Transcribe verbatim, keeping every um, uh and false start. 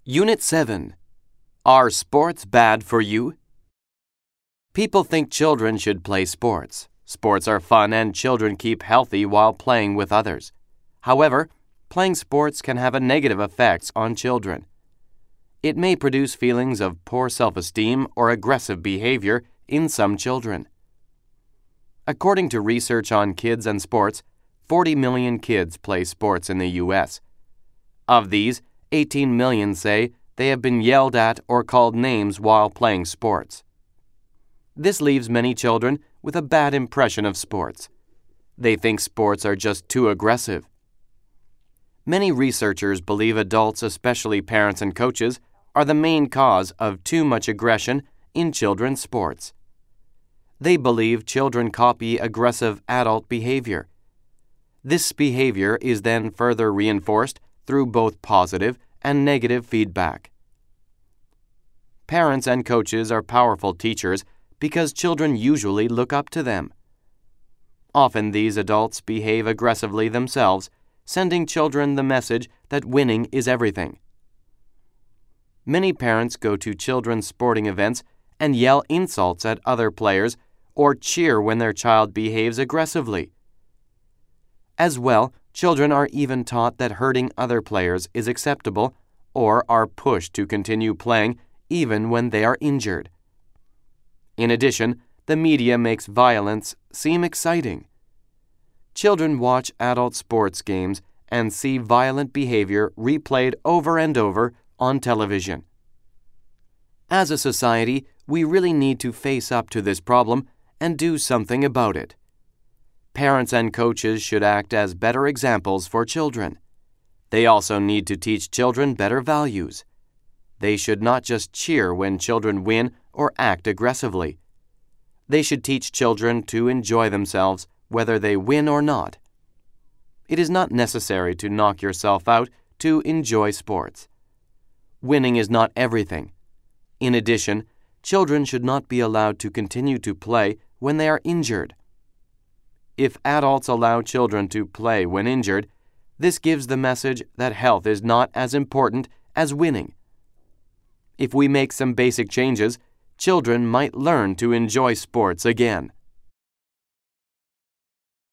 Unit seven. Are sports bad for you? People think children should play sports. Sports are fun and children keep healthy while playing with others. However, playing sports can have a negative effects on children. It may produce feelings of poor self-esteem or aggressive behavior in some children. According to research on kids and sports, forty million kids play sports in the U S Of these, eighteen million say they have been yelled at or called names while playing sports. This leaves many children with a bad impression of sports. They think sports are just too aggressive. Many researchers believe adults, especially parents and coaches, are the main cause of too much aggression in children's sports. They believe children copy aggressive adult behavior. This behavior is then further reinforced through both positive and negative feedback. Parents and coaches are powerful teachers because children usually look up to them. Often these adults behave aggressively themselves, sending children the message that winning is everything. Many parents go to children's sporting events and yell insults at other players or cheer when their child behaves aggressively. As well, children are even taught that hurting other players is acceptable or are pushed to continue playing even when they are injured. In addition, the media makes violence seem exciting. Children watch adult sports games and see violent behavior replayed over and over on television. As a society, we really need to face up to this problem and do something about it. Parents and coaches should act as better examples for children. They also need to teach children better values. They should not just cheer when children win or act aggressively. They should teach children to enjoy themselves whether they win or not. It is not necessary to knock yourself out to enjoy sports. Winning is not everything. In addition, children should not be allowed to continue to play when they are injured. If adults allow children to play when injured, this gives the message that health is not as important as winning. If we make some basic changes, children might learn to enjoy sports again.